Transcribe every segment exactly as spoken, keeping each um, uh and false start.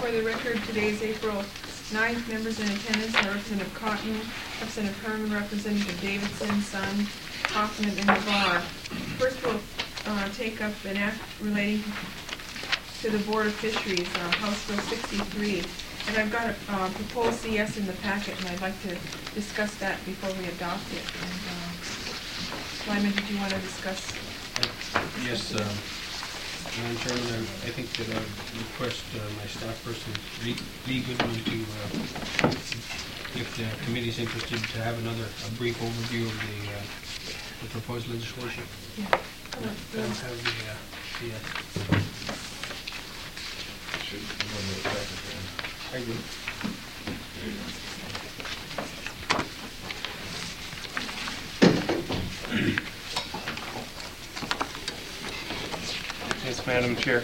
For the record, today is April ninth. Members in attendance are Representative Cotton, Representative Herman, Representative Davidson, Sun, Hoffman, and Navarre. First, we'll uh, take up an act relating to the Board of Fisheries, uh, House Bill sixty-three. And I've got a uh, proposed C S in the packet, and I'd like to discuss that before we adopt it. And, uh, Lyman, did you want to discuss? Uh, yes, uh, Madam Chairman, I, I think that I request uh, my staff person, Lee, Lee Goodman, to, uh, if the committee is interested, to have another a brief overview of the, uh, the proposed legislation. Yeah. Uh, yeah. Have the uh, C S. Should go to the secretary. I agree. Yes, Madam Chair.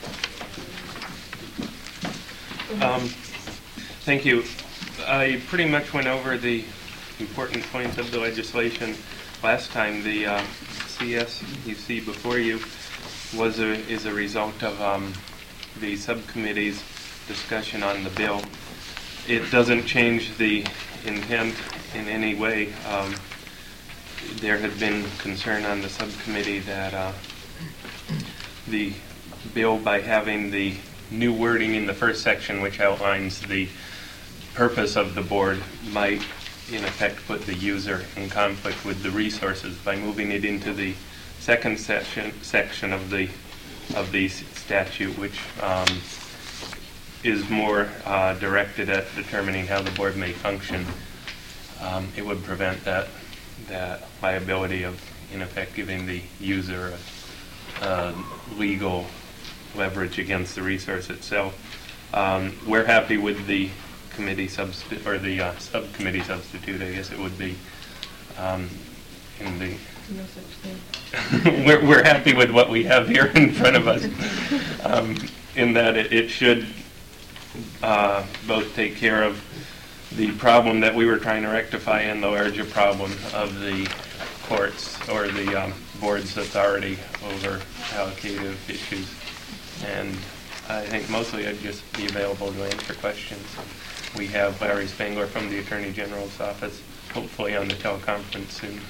Um, thank you. I pretty much went over the important points of the legislation last time. The uh, C S you see before you was a, is a result of um, the subcommittee's discussion on the bill. It doesn't change the intent in any way. Um, there had been concern on the subcommittee that uh, the bill, by having the new wording in the first section which outlines the purpose of the board, might in effect put the user in conflict with the resources. By moving it into the second section section of the of the statute, which um, is more uh, directed at determining how the board may function, um, it would prevent that that liability of in effect giving the user a, a legal leverage against the resource itself. Um, we're happy with the committee substitute, or the uh, subcommittee substitute, I guess it would be. Um, in the No such thing. we're, we're happy with what we have here in front of us, um, in that it, it should uh, both take care of the problem that we were trying to rectify and the larger problem of the courts or the um, board's authority over allocative issues. And I think mostly I'd just be available to answer questions. We have Larry Spangler from the Attorney General's office, hopefully on the teleconference soon.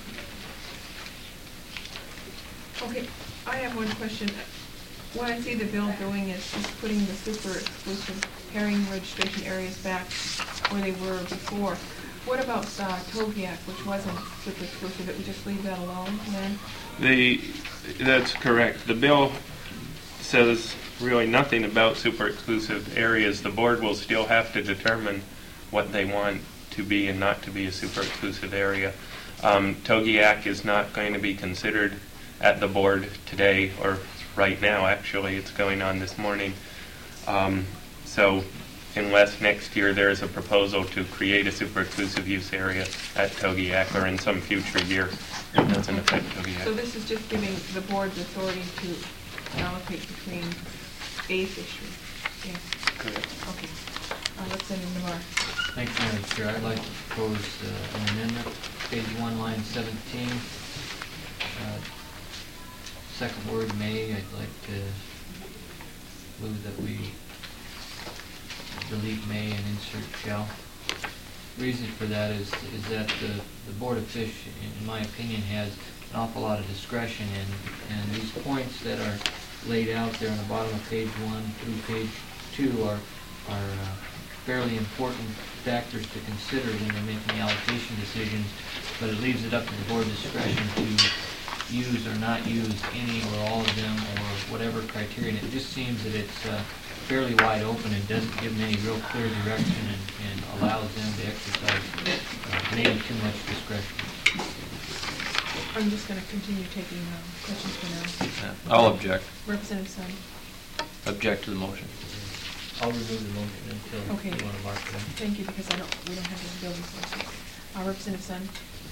Okay, I have one question. What I see the bill doing is just putting the super exclusive herring registration areas back where they were before. What about uh, Togiak, which wasn't super exclusive? It would just leave that alone then? The, that's correct. The bill says really nothing about super exclusive areas. The board will still have to determine what they want to be and not to be a super exclusive area. Um, Togiak is not going to be considered at the board today, or right now actually. It's going on this morning. Um, so unless next year there is a proposal to create a super exclusive use area at Togiak, or in some future year, it doesn't affect Togiak. So this is just giving the board's authority to allocate between a fishery? Yes. Correct. Okay. Uh, Representative Navarre. Thank you, Madam Chair. I'd like to propose uh, an amendment, page one, line seventeen. Uh, second word, may. I'd like to move that we delete may and insert shall. Reason for that is is that the, the Board of Fish, in my opinion, has an awful lot of discretion, and, and these points that are laid out there on the bottom of page one through page two are, are uh, fairly important factors to consider when they're making allocation decisions, but it leaves it up to the board discretion to use or not use any or all of them or whatever criterion. It just seems that it's uh, fairly wide open and doesn't give them any real clear direction, and, and allows them to exercise uh, maybe too much discretion. I'm just going to continue taking uh, questions for now. Yeah, I'll object. Representative Sun. Object to the motion. I'll remove the motion until Okay. you want to mark it up. Thank you, because I don't, we don't have the building sources. Uh, Representative Sun.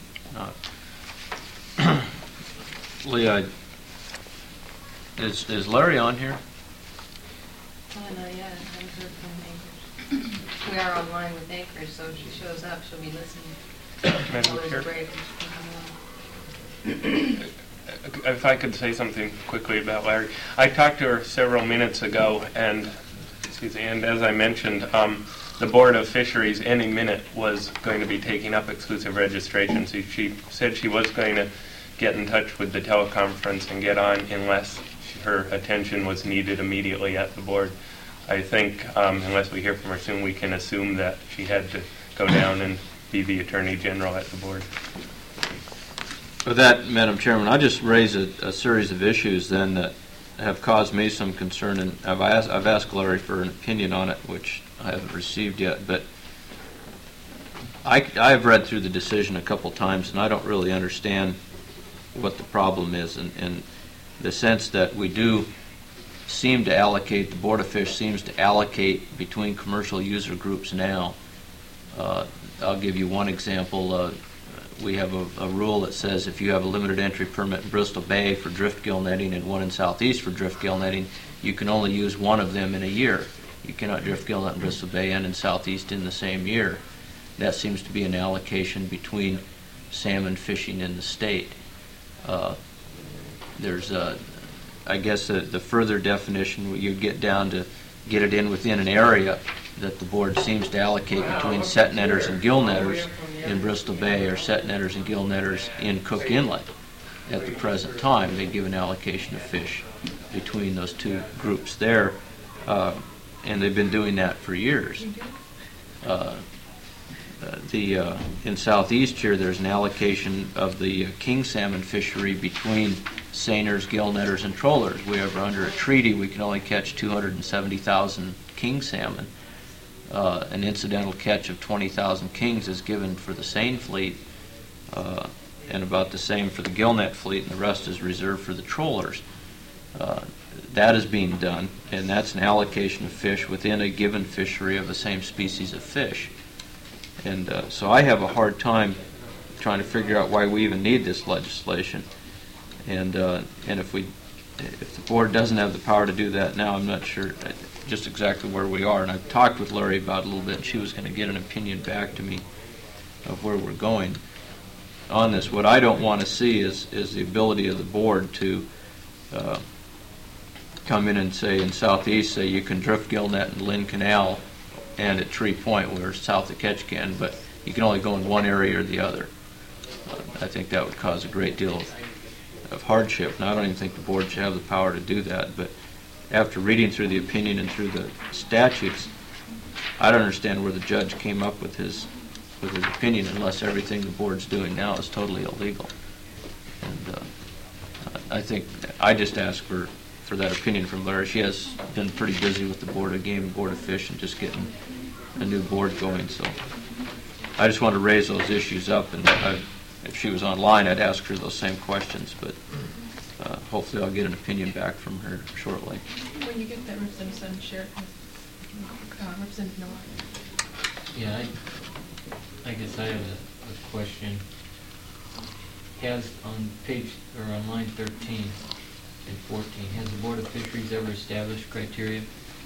Uh, Leah, is, is Larry on here? Oh, not yet. I haven't heard from Anchors. We are online with Anchors, so if she shows up, she'll be listening. Madam While there's Chair? a break, she'll come on. If I could say something quickly about Larry. I talked to her several minutes ago, and Excuse me, and as I mentioned, um, the Board of Fisheries any minute was going to be taking up exclusive registration. So she said she was going to get in touch with the teleconference and get on unless her attention was needed immediately at the board. I think um, unless we hear from her soon, we can assume that she had to go down and be the Attorney General at the board. With that, Madam Chairman, I'll just raise a, a series of issues then that have caused me some concern, and I've asked, I've asked Larry for an opinion on it, which I haven't received yet, but I, I've read through the decision a couple times, and I don't really understand what the problem is, and in the sense that we do seem to allocate, the Board of Fish seems to allocate between commercial user groups now. Uh, I'll give you one example. Uh, we have a, a rule that says if you have a limited entry permit in Bristol Bay for drift gill netting and one in Southeast for drift gill netting, you can only use one of them in a year. You cannot drift gill net in Bristol Bay and in Southeast in the same year. That seems to be an allocation between salmon fishing in the state. Uh, there's a, I guess the, the further definition, you get down to get it in within an area that the board seems to allocate between set netters and gill netters in Bristol Bay or set netters and gill netters in Cook Inlet. At the present time, they give an allocation of fish between those two groups there, uh, and they've been doing that for years. Uh, Uh, the uh, in Southeast here, there's an allocation of the uh, king salmon fishery between seiners, gill netters, and trollers. We are under a treaty. We can only catch two hundred seventy thousand king salmon. Uh, an incidental catch of twenty thousand kings is given for the seine fleet, uh, and about the same for the gill net fleet, and the rest is reserved for the trollers. Uh, that is being done, and that's an allocation of fish within a given fishery of the same species of fish. And uh, so I have a hard time trying to figure out why we even need this legislation. And uh, and if we, if the board doesn't have the power to do that now, I'm not sure just exactly where we are. And I've talked with Larry about it a little bit. And she was going to get an opinion back to me of where we're going on this. What I don't want to see is is the ability of the board to uh, come in and say in Southeast, say you can drift gill net in Lynn Canal and at Tree Point, where it's south of Ketchikan, but you can only go in one area or the other. Uh, I think that would cause a great deal of, of hardship, and I don't even think the board should have the power to do that. But after reading through the opinion and through the statutes, I don't understand where the judge came up with his with his opinion, unless everything the board's doing now is totally illegal. And uh, I think I just asked for. for that opinion from Larry. She has been pretty busy with the Board of Game and Board of Fish and just getting a new board going. So I just wanted to raise those issues up, and I, if she was online, I'd ask her those same questions, but uh, hopefully I'll get an opinion back from her shortly. When you get that, Representative Sun, share it with uh, Representative Noah. Yeah, I, I guess I have a, a question. Has on page, or on line thirteen, and fourteen, has the Board of Fisheries ever established criteria?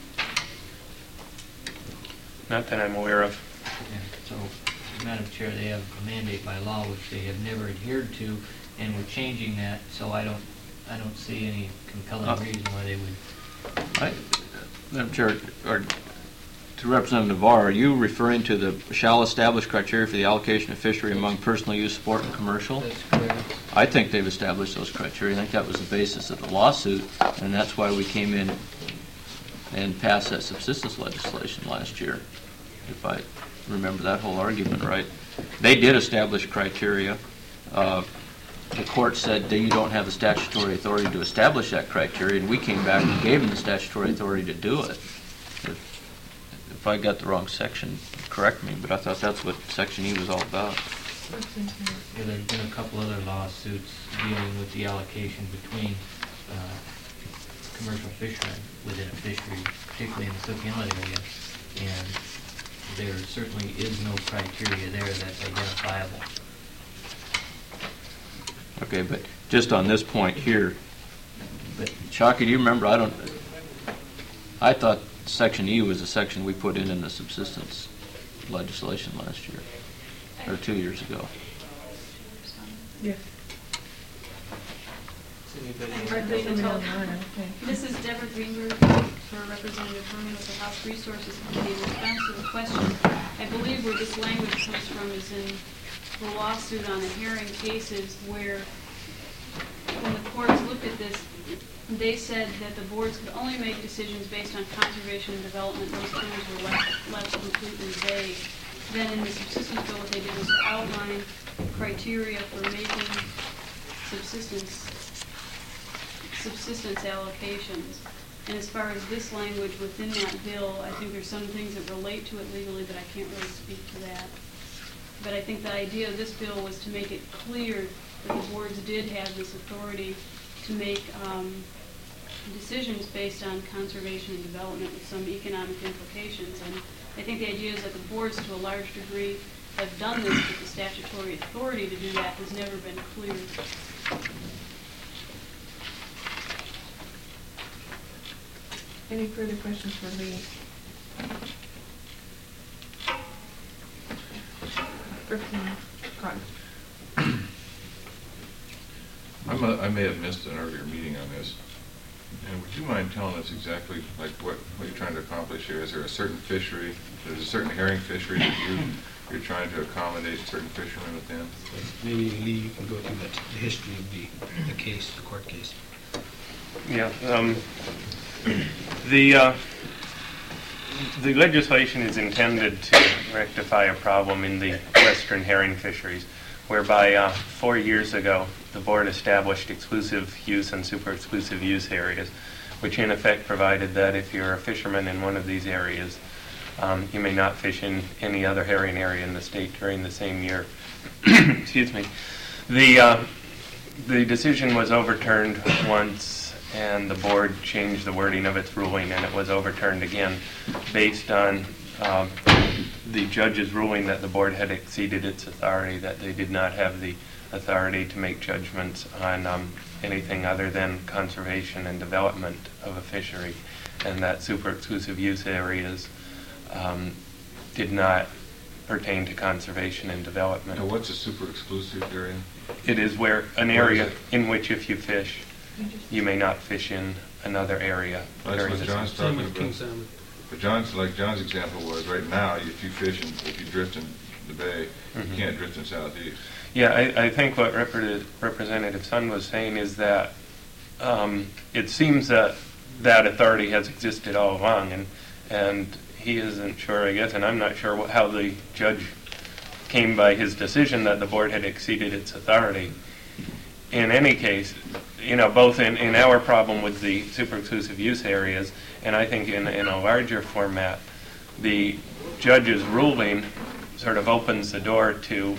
Not that I'm aware of. Yeah, so, Madam Chair, they have a mandate by law which they have never adhered to, and we're changing that, so I don't, I don't see any compelling Uh, reason why they would. I, Madam Chair, or to Representative Navarre, are you referring to the shall establish criteria for the allocation of fishery among personal use, sport, and commercial? That's correct. I think they've established those criteria. I think that was the basis of the lawsuit, and that's why we came in and passed that subsistence legislation last year, if I remember that whole argument right. They did establish criteria. Uh, the court said that you don't have the statutory authority to establish that criteria, and we came back and gave them the statutory authority to do it. If, if I got the wrong section, correct me, but I thought that's what Section E was all about. Yeah, there's been a couple other lawsuits dealing with the allocation between uh, commercial fishermen within a fishery, particularly in the Cook Inlet area, and there certainly is no criteria there that's identifiable. Okay, but just on this point here, but Shockey, do you remember, I don't, I thought Section E was a section we put in in the subsistence legislation last year, or two years ago. Yeah. Anybody Right, they didn't know, okay. This is Deborah Greenberg. for Representative Herman with the House Resources Committee. In response to the question, I believe where this language comes from is in the lawsuit on the Herring cases, where when the courts looked at this, they said that the boards could only make decisions based on conservation and development. Those terms were left, left completely vague. Then in the subsistence bill, what they did was to outline criteria for making subsistence subsistence allocations. And as far as this language within that bill, I think there's some things that relate to it legally, but I can't really speak to that. But I think the idea of this bill was to make it clear that the boards did have this authority to make um, decisions based on conservation and development with some economic implications. And I think the idea is that the boards, to a large degree, have done this, but the statutory authority to do that has never been clear. Any further questions for Lee? Representative Cotton. I'm a, I may have missed an earlier meeting on this. And would you mind telling us exactly like what, what you're trying to accomplish here? Is there a certain fishery, there's a certain herring fishery that you, you're trying to accommodate certain fishermen within? Maybe Lee, you can go through the, the history of the, the case, the court case. Yeah. Um, the uh, the legislation is intended to rectify a problem in the western herring fisheries, whereby uh, four years ago the board established exclusive use and super exclusive use areas, which in effect provided that if you're a fisherman in one of these areas, um, you may not fish in any other herring area in the state during the same year. Excuse me. The uh, the decision was overturned once, and the board changed the wording of its ruling, and it was overturned again based on um, the judge's ruling that the board had exceeded its authority, that they did not have the authority to make judgments on um, anything other than conservation and development of a fishery, and that super exclusive use areas um, did not pertain to conservation and development. Now, what's a super exclusive area? It is where an Where area is it? in which if you fish, you may not fish in another area. That's during what the John's season. Same talking with King about. Salmon. But John's, like John's example was, right now, if you fish and if you drift in the bay, Mhm. you can't drift in southeast. Yeah, I, I think what Repre- Representative Sun was saying is that um, it seems that that authority has existed all along, and and he isn't sure, I guess, and I'm not sure what, how the judge came by his decision that the board had exceeded its authority. In any case, you know, both in, in our problem with the super exclusive use areas, and I think in, in a larger format, the judge's ruling sort of opens the door to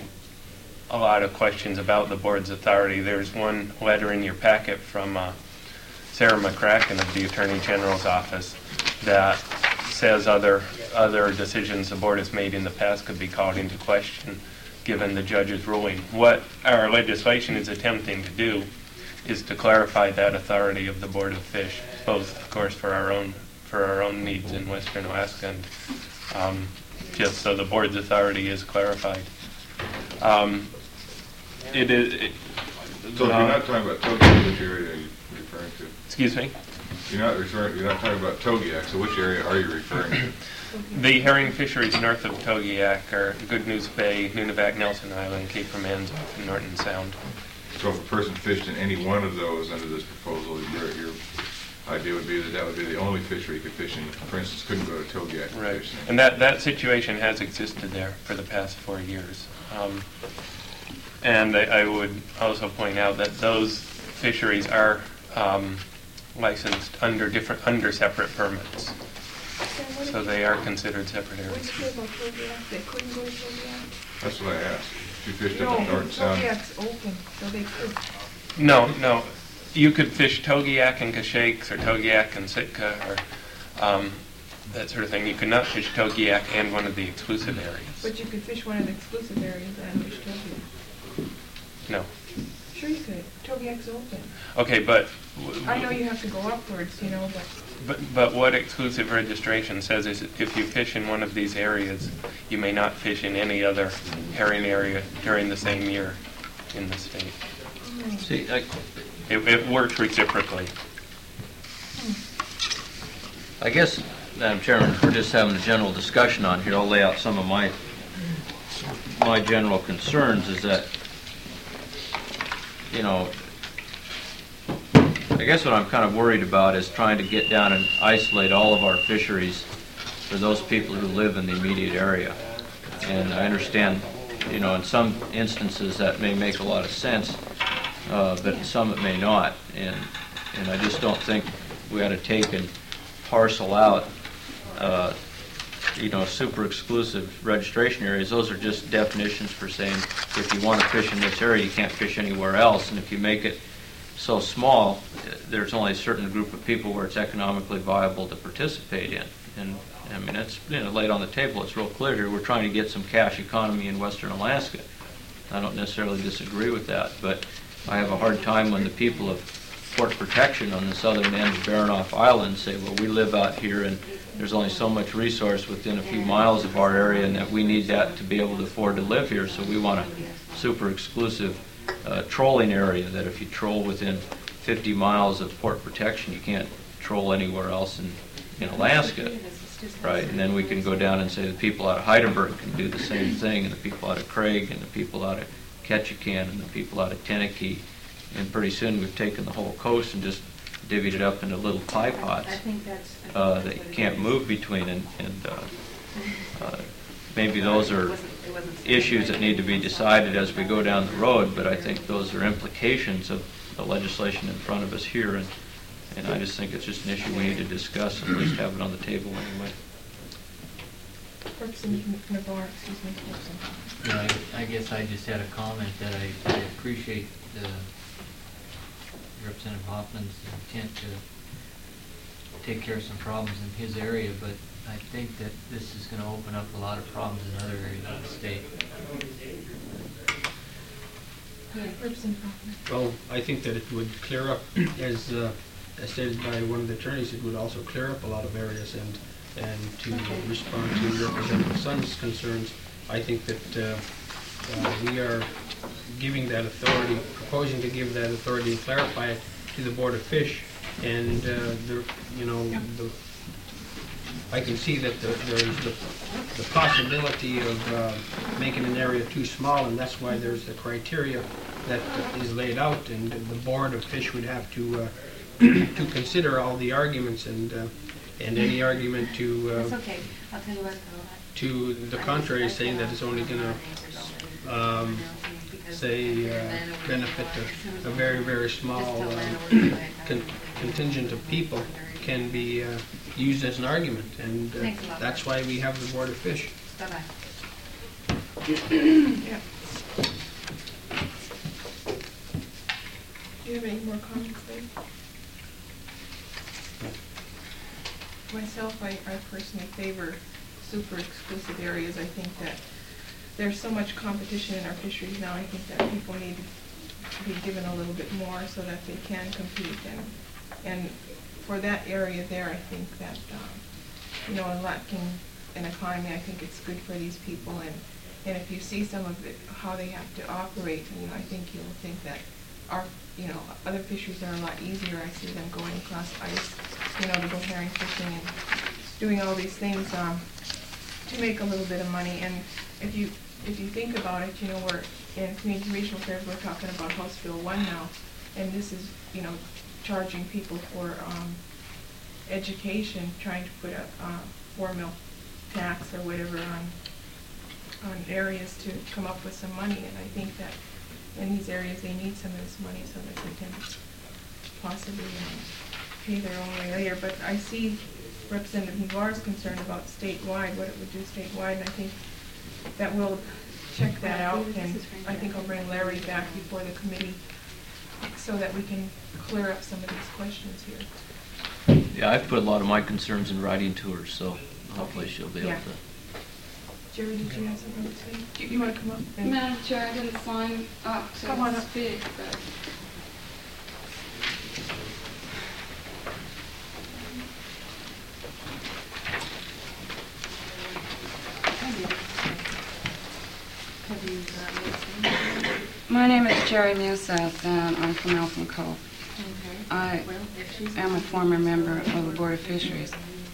a lot of questions about the board's authority. There's one letter in your packet from uh, Sarah McCracken of the Attorney General's office that says other other decisions the board has made in the past could be called into question given the judge's ruling. What our legislation is attempting to do is to clarify that authority of the Board of Fish, both, of course, for our own for our own needs in Western Alaska, and um, just so the board's authority is clarified. Um, it is. It, So if uh, you're not talking about Togiak, which area are you referring to? excuse me. You're not referring, you're not talking about Togiak, so which area are you referring to? The herring fisheries north of Togiak are Good News Bay, Nunivak, Nelson Island, Cape Romanzo, and Norton Sound. So if a person fished in any one of those under this proposal, your, your idea would be that that would be the only fishery you could fish in. For instance, couldn't go to Togiak to Right, fish in. and that, that situation has existed there for the past four years. Um, and I, I would also point out that those fisheries are um, licensed under different, under separate permits, so they are considered separate What did areas. you say about Togiak? They couldn't go to Togiak? That's what I asked. If you fished No, up in Norton Sound, Togiak's open, so they could. No, no. You could fish Togiak and Kashakes or Togiak and Sitka or um, that sort of thing. You could not fish Togiak and one of the exclusive areas. But you could fish one of the exclusive areas and fish Togiak. No. Sure you could. Togiak's open. Okay, but I know you have to go upwards, you know, but but but what exclusive registration says is if you fish in one of these areas, you may not fish in any other herring area during the same year in the state. See, I, It, it works reciprocally. I guess, Madam Chairman, if we're just having a general discussion on here, I'll lay out some of my, my general concerns is that, you know, I guess what I'm kind of worried about is trying to get down and isolate all of our fisheries for those people who live in the immediate area. And I understand, you know, in some instances that may make a lot of sense, uh, but in some it may not. And, and I just don't think we ought to take and parcel out, uh, you know, super exclusive registration areas. Those are just definitions for saying if you want to fish in this area, you can't fish anywhere else. And if you make it so small, there's only a certain group of people where it's economically viable to participate in. And I mean, it's, you know, laid on the table. It's real clear here. We're trying to get some cash economy in Western Alaska. I don't necessarily disagree with that, but I have a hard time when the people of Port Protection on the southern end of Baranof Island say, well, we live out here and there's only so much resource within a few miles of our area and that we need that to be able to afford to live here, so we want a super exclusive uh, trolling area that if you troll within fifty miles of Port Protection, you can't troll anywhere else in, in Alaska, right? And then we can go down and say the people out of Heidelberg can do the same thing, and the people out of Craig, and the people out of Ketchikan, and the people out of Tenakee. And pretty soon we've taken the whole coast and just divvied it up into little pie pots uh, that you can't move between. And, and uh, uh, maybe those are issues that need to be decided as we go down the road, but I think those are implications of the legislation in front of us here. And, and I just think it's just an issue we need to discuss and at least have it on the table anyway. Representative Navarre, excuse me. Yeah, I, I guess I just had a comment that I, I appreciate the Representative Hoffman's intent to take care of some problems in his area, but I think that this is going to open up a lot of problems in other areas of the state. Representative Hoffman. Well, I think that it would clear up, as, uh, as stated by one of the attorneys, it would also clear up a lot of areas. And and to respond to Representative Sun's concerns, I think that uh, uh, we are giving that authority, proposing to give that authority and clarify it to the Board of Fish. And uh, the, you know, the, I can see that the, there is the, the possibility of uh, making an area too small, and that's why there's the criteria that is laid out, and the Board of Fish would have to uh, to consider all the arguments and uh, and any argument to uh, It's okay. I'll tell you what, though. to the contrary, saying that it's only going to um, say uh, benefit a, a very very small uh, con contingent of people can be uh, used as an argument, and uh, that's why we have the Board of Fish. Bye-bye. Yeah. Do you have any more comments, Dave? Myself, I, I personally favor super exclusive areas. I think that there's so much competition in our fisheries now. I think that people need to be given a little bit more so that they can compete. And and for that area there, I think that, um, you know, in lacking an economy, I think it's good for these people. And, and if you see some of it, how they have to operate, you know, I think you'll think that our, you know, other fisheries are a lot easier. I see them going across ice, you know, to go herring fishing and doing all these things um, to make a little bit of money. And if you if you think about it, you know, we're in community regional affairs, we're talking about House Bill one now, and this is, you know, charging people for um, education, trying to put a uh, four mil tax or whatever on on areas to come up with some money. And I think that in these areas they need some of this money so that they can possibly um, pay their own way later. But I see Representative Navarre's concern about statewide, what it would do statewide, and I think that we'll check that out, and I think I'll bring Larry back before the committee so that we can clear up some of these questions here. Yeah, I've put a lot of my concerns in writing to her, so hopefully she'll be able Yeah. to. Jerry, did you have something to say? Do you want to come up? and- Madam Chair, I didn't sign up to Come on up. speak, but Have you, uh, listened? my name is Jerry Museth, and I'm from Elfin Cove. Okay. I Well, if she's- am a former member of the Board of Fisheries.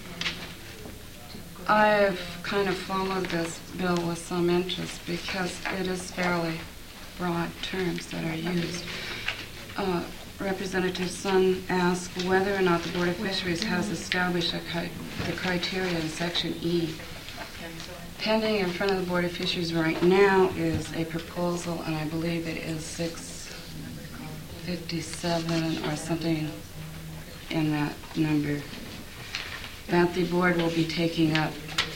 I've kind of followed this bill with some interest because it is fairly broad terms that are used. Uh, Representative Sun asked whether or not the Board of Fisheries has established a cri- the criteria in Section E. Pending in front of the Board of Fisheries right now is a proposal, and I believe it is six fifty-seven or something in that number, that the board will be taking up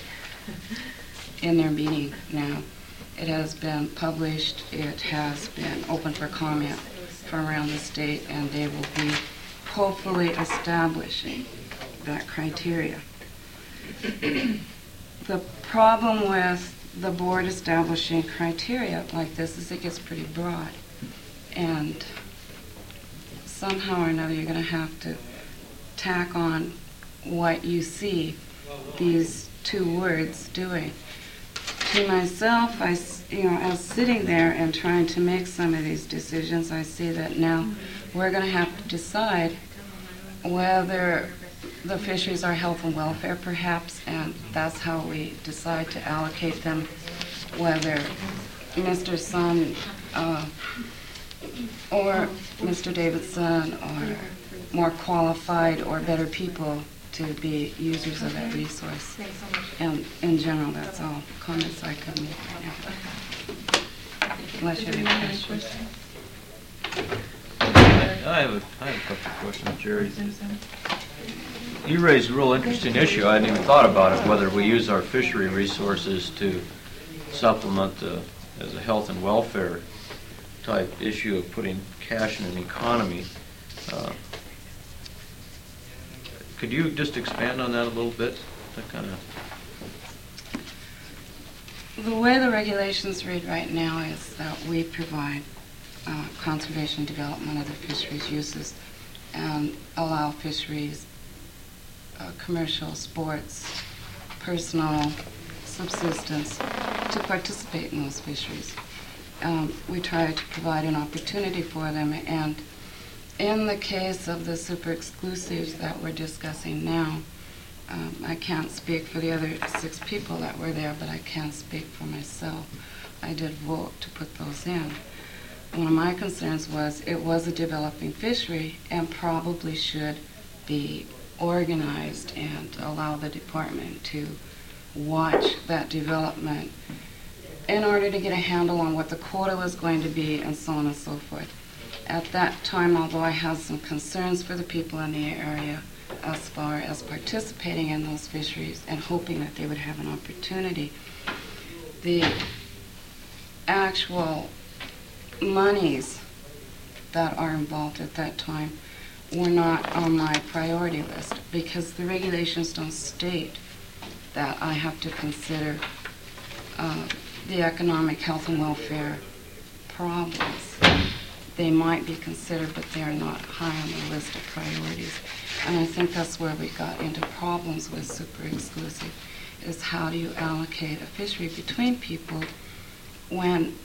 in their meeting now. It has been published, it has been open for comment from around the state, and they will be hopefully establishing that criteria. The problem with the board establishing criteria like this is it gets pretty broad, and somehow or another you're going to have to tack on what you see these two words doing. To myself, I, s- you know, as sitting there and trying to make some of these decisions, I see that now we're going to have to decide whether the fisheries are health and welfare, perhaps, and that's how we decide to allocate them, whether Mister Sun uh, or Mister Davidson are more qualified or better people to be users of that resource. And in general, that's all comments I could make right now. Unless you have any questions. I have a, I have a couple of questions, Jerry. You raised a real interesting issue. I hadn't even thought about it, whether we use our fishery resources to supplement the, as a health and welfare type issue of putting cash in an economy. Uh, Could you just expand on that a little bit? That kind of. The way the regulations read right now is that we provide uh, conservation development of the fisheries uses and allow fisheries, uh, commercial, sports, personal, subsistence to participate in those fisheries. Um, we try to provide an opportunity for them, and in the case of the super exclusives that we're discussing now, um, I can't speak for the other six people that were there, but I can speak for myself. I did vote to put those in. One of my concerns was it was a developing fishery and probably should be organized and allow the department to watch that development in order to get a handle on what the quota was going to be and so on and so forth. At that time, although I had some concerns for the people in the area as far as participating in those fisheries and hoping that they would have an opportunity, the actual monies that are involved at that time were not on my priority list because the regulations don't state that I have to consider uh, the economic health and welfare problems. They might be considered, but they are not high on the list of priorities. And I think that's where we got into problems with super exclusive, is how do you allocate a fishery between people when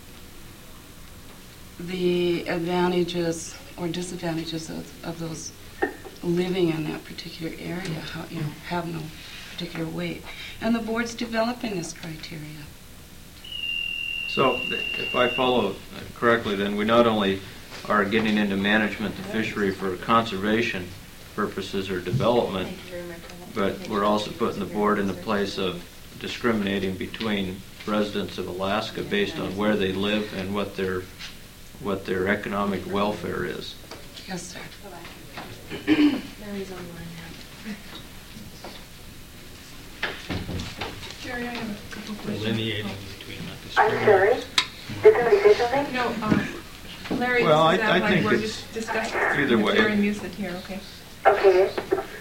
the advantages or disadvantages of, of those living in that particular area how, you know, have no particular weight. And the board's developing this criteria. So if I follow correctly, then we not only are getting into management the fishery for conservation purposes or development, but we're also putting the board in the place of discriminating between residents of Alaska based on where they live and what their what their economic welfare is. Yes, sir. Mary's online now. Jerry, I have a couple questions. Delineating between not I'm discriminating. sorry? Did somebody say something? No, um, Larry, Well, this is I- I that like think we're it's- just discussing Either with way. Jerry Musit here, okay? Okay.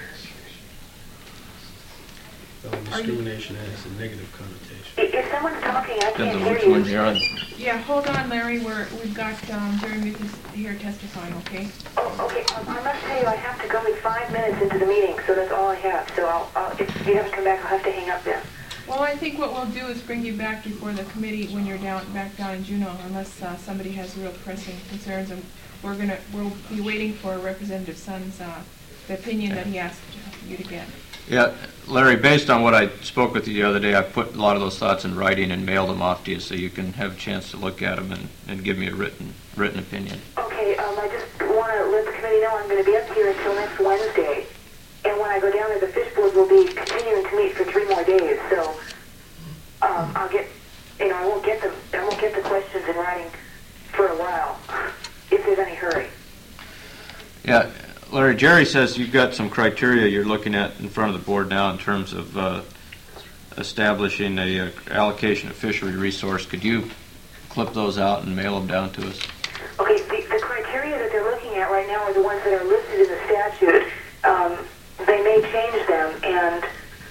Well, discrimination has a negative connotation. If if someone's talking, I Depends can't on hear which one you. you're on. Yeah, hold on, Larry, we're, we've got um, Jerry Musit here testifying, okay? Oh, okay. Um, I must tell you, I have to go in five minutes into the meeting, so that's all I have. So I'll, I'll, if you haven't come back, I'll have to hang up then. Well, I think what we'll do is bring you back before the committee when you're down, back down in Juneau, unless uh, somebody has real pressing concerns, and we're gonna, we'll be waiting for Representative Sun's, uh, the opinion that he asked you to get. Yeah, Larry, based on what I spoke with you the other day, I put a lot of those thoughts in writing and mailed them off to you so you can have a chance to look at them and, and give me a written written opinion. Okay, um, I just want to let the committee know I'm going to be up here until next Wednesday. And when I go down there, the fish board will be continuing to meet for three more days. So um, I'll get, you know, I won't get the, I won't get the questions in writing for a while, if there's any hurry. Yeah, Larry, Jerry says you've got some criteria you're looking at in front of the board now in terms of uh, establishing a uh, allocation of fishery resource. Could you clip those out and mail them down to us? Okay, the, the criteria that they're looking at right now are the ones that are listed in the statute. Um, they may change them, and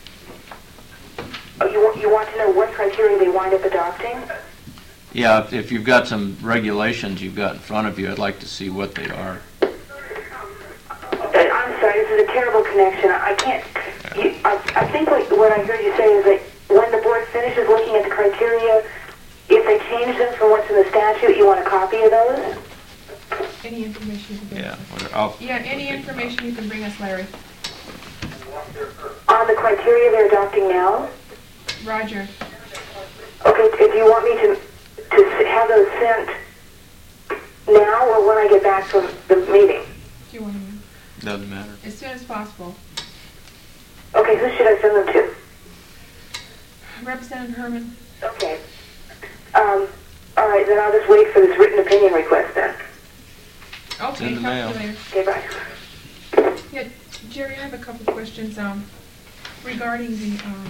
oh, you, want- you want to know what criteria they wind up adopting? Yeah, if, if you've got some regulations you've got in front of you, I'd like to see what they are. Uh, I'm sorry, this is a terrible connection. I can't. You, I, I think what, what I heard you say is that when the board finishes looking at the criteria, if they change them from what's in the statute, you want a copy of those? Any information you can bring Yeah, us. whether- I'll, Yeah, any information you can bring us, Larry. On the criteria they're adopting now? Roger. Okay, t- do you want me to, to s- have those sent now or when I get back from the meeting? Do you want to? doesn't matter. As soon as possible. Okay, who should I send them to? Representative Herman. Okay. Um, all right, then I'll just wait for this written opinion request then. Okay, in talk the to mail. you later. Okay, bye. Yeah, Jerry, I have a couple of questions um, regarding the, um,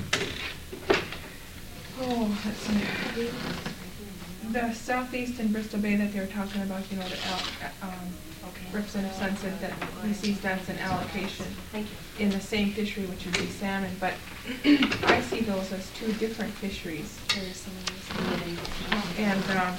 oh, let's see, the southeast in Bristol Bay that they were talking about, you know, the, al- um, Representative Sun said that he sees that's an allocation Thank you. in the same fishery, which would be salmon, but I see those as two different fisheries. There's someone who's submitting. And, um,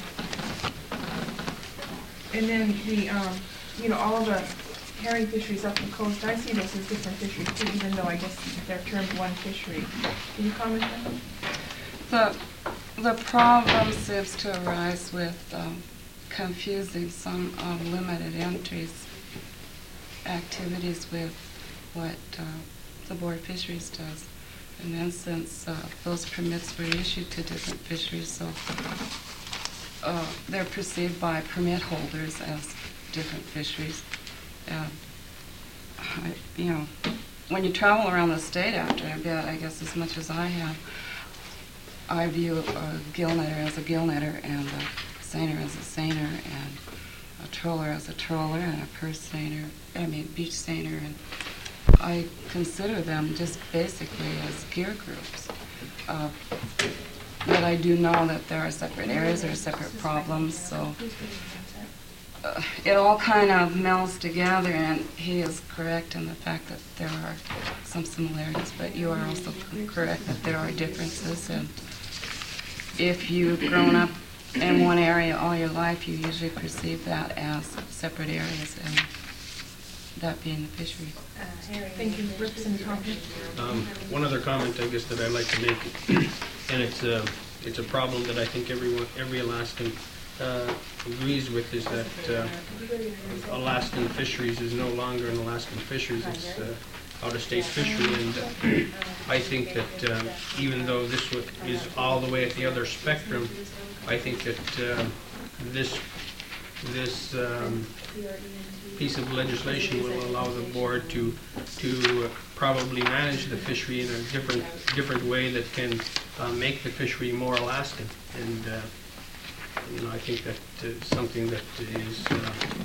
and then the, um, you know, all the herring fisheries up the coast, I see those as different fisheries too, even though I guess they're termed one fishery. Can you comment on that? The, the problem seems to arise with um, confusing some of limited entries activities with what uh, the Board of Fisheries does. In instance, uh, those permits were issued to different fisheries, so uh, they're perceived by permit holders as different fisheries. Uh, I, you know, when you travel around the state after a bit, I guess as much as I have, I view a gill netter as a gill netter and a seiner as a seiner and a troller as a troller and a purse seiner, I mean beach seiner, and I consider them just basically as gear groups. Uh, but I do know that there are separate areas, there are separate problems, so uh, it all kind of melds together, and he is correct in the fact that there are some similarities, but you are also correct that there are differences, and if you've grown up in one area all your life, you usually perceive that as separate areas, and that being the fisheries. Uh, Harry. Thank you, Representative Hoffman. Um, One other comment, I guess, that I'd like to make, and it's a, it's a problem that I think everyone, every Alaskan uh, agrees with, is that uh, Alaskan fisheries is no longer an Alaskan fisheries, it's uh, out-of-state fishery, and uh, I think that uh, even though this wa- is all the way at the other spectrum, I think that uh, this, this um, piece of legislation will allow the board to to uh, probably manage the fishery in a different different way that can uh, make the fishery more Alaskan. And uh, you know, I think that uh, something that is uh,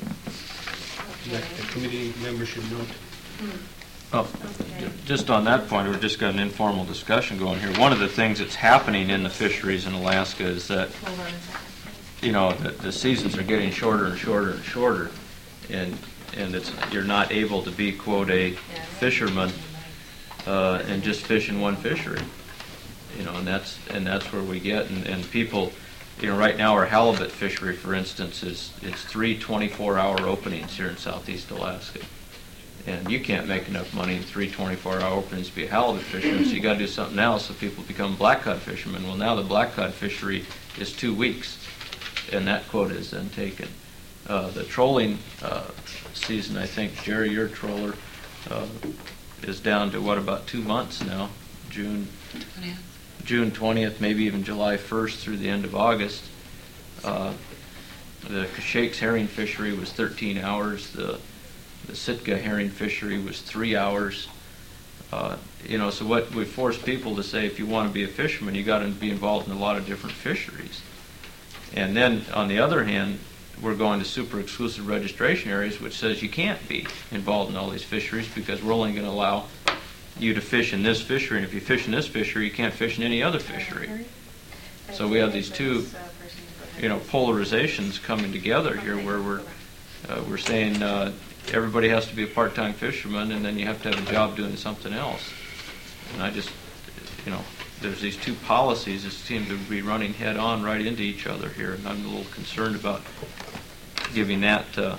that the committee members should note. Well, j- just on that point, we've just got an informal discussion going here. One of the things that's happening in the fisheries in Alaska is that, Hold on a second. you know, the, the seasons are getting shorter and shorter and shorter, and and it's you're not able to be, quote, a fisherman uh, and just fish in one fishery, you know, and that's and that's where we get and, and people, you know, right now our halibut fishery, for instance, is it's three twenty-four hour openings here in Southeast Alaska. And you can't make enough money in three twenty-four hour openings to be a halibut fisherman, so you got to do something else so people become blackcod fishermen. Well, now the blackcod fishery is two weeks, and that quota is then taken. Uh, the trolling uh, season, I think, Jerry, your trawler, uh, is down to, what, about two months now? June, Yeah. June twentieth, maybe even July first through the end of August. Uh, The Cashake's herring fishery was thirteen hours. The the Sitka herring fishery was three hours. Uh, you know, so what we force people to say, if you want to be a fisherman, you got to be involved in a lot of different fisheries. And then, on the other hand, we're going to super exclusive registration areas, which says you can't be involved in all these fisheries because we're only going to allow you to fish in this fishery, and if you fish in this fishery, you can't fish in any other fishery. So we have these two, you know, polarizations coming together here, where we're uh, we're saying uh, everybody has to be a part-time fisherman, and then you have to have a job doing something else. And I just, you know, there's these two policies that seem to be running head-on right into each other here, and I'm a little concerned about giving that, uh,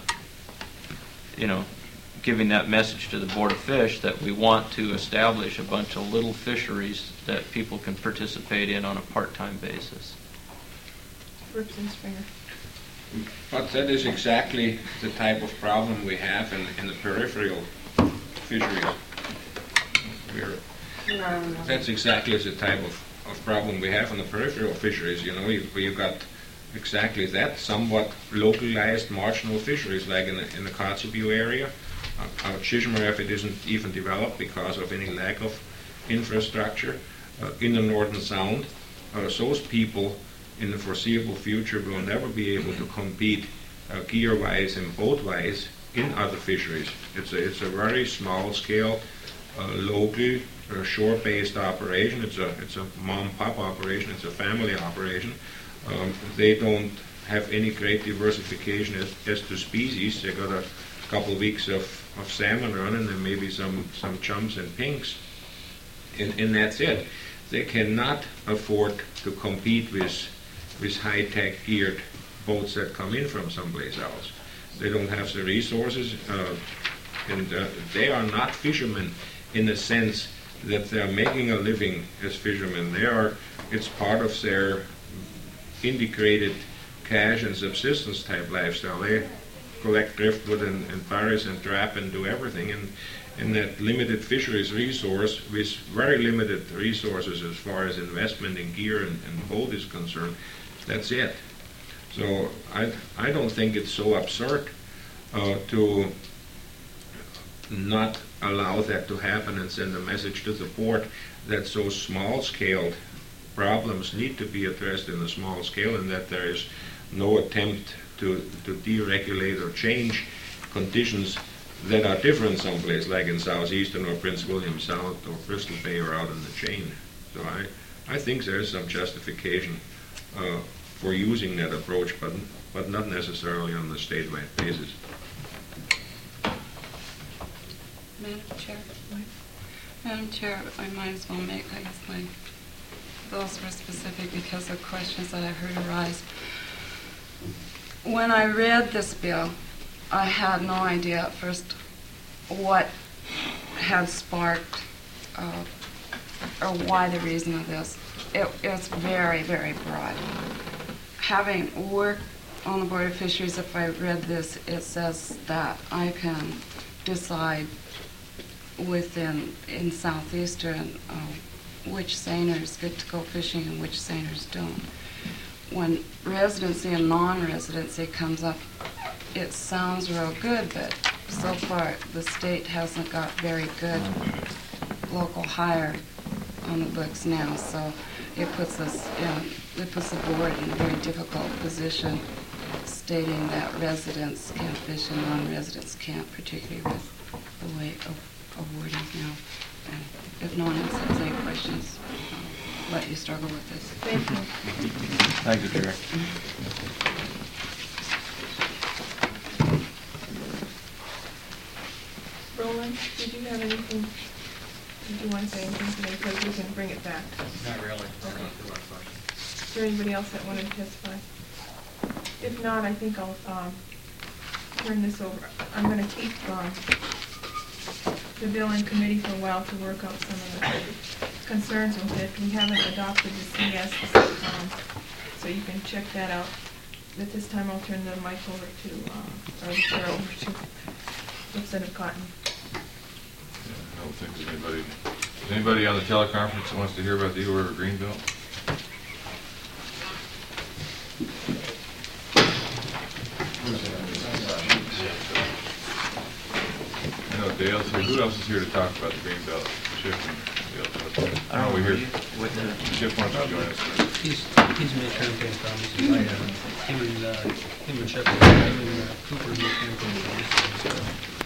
you know, giving that message to the Board of Fish that we want to establish a bunch of little fisheries that people can participate in on a part-time basis. Brooks and Springer. But that is exactly the type of problem we have in, in the peripheral fisheries. We're, that's exactly the type of, of problem we have in the peripheral fisheries. You know, you, you've got exactly that, somewhat localized marginal fisheries, like in the, in the Kotzebue area. Uh, uh, Chisholm-Reef, it isn't even developed because of any lack of infrastructure. Uh, in the Northern Sound, uh, those people in the foreseeable future will never be able to compete uh, gear-wise and boat-wise in other fisheries. It's a, it's a very small-scale, uh, local, uh, shore-based operation. It's a, it's a mom-pop operation. It's a family operation. Um, they don't have any great diversification as, as to species. They got a couple weeks of, of salmon running and maybe some, some chums and pinks, and, and that's it. They cannot afford to compete with with high-tech geared boats that come in from someplace else. They don't have the resources, uh, and uh, they are not fishermen in the sense that they're making a living as fishermen. They are, it's part of their integrated cash and subsistence type lifestyle. They collect driftwood and, and parries and trap and do everything, and in that limited fisheries resource with very limited resources as far as investment in gear and, and boat is concerned. That's it. So I, I don't think it's so absurd uh, to not allow that to happen and send a message to the board that those small-scale problems need to be addressed in a small scale, and that there is no attempt to, to deregulate or change conditions that are different someplace, like in southeastern or Prince William Sound or Bristol Bay or out in the chain. So I, I think there is some justification uh, for using that approach, but but not necessarily on the statewide basis. Madam Chair, Madam Chair, I might as well make, I guess my, those were specific because of questions that I heard arise. When I read this bill, I had no idea at first what had sparked uh, or why the reason of this. It, it's very, very broad. Having worked on the Board of Fisheries, if I read this, it says that I can decide within, in Southeastern, uh, which seiners get to go fishing and which seiners don't. When residency and non-residency comes up, it sounds real good, but so far the state hasn't got very good local hire on the books now, so it puts us, you know, it puts the board in a very difficult position, stating that residents can fish and non-residents can't, particularly with the way of, of wording now. And if no one else has any questions, I'll let you struggle with this. Thank you. Thank you, Chair. Roland, did you have anything, did you want to say anything today, because we can bring it back? Not really. Okay. Is there anybody else that wanted to testify? If not, I think I'll um, turn this over. I'm going to keep um, the bill in committee for a while to work out some of the concerns with it. We haven't adopted the C S, um, so you can check that out. At this time, I'll turn the mic over to, uh, or the chair over to Representative Cotton. Yeah, don't think there's anybody, is anybody on the teleconference that wants to hear about the Eagle River Greenbelt? I know Dale's here. Who else is here to talk about the Greenbelt? Schiff and Dale. I don't know, we were hear. you- what the- Schiff wants to join us. He's, he's midterm campground, he's invited, him and, uh, him and Shepard, him and uh, Cooper midterm campground.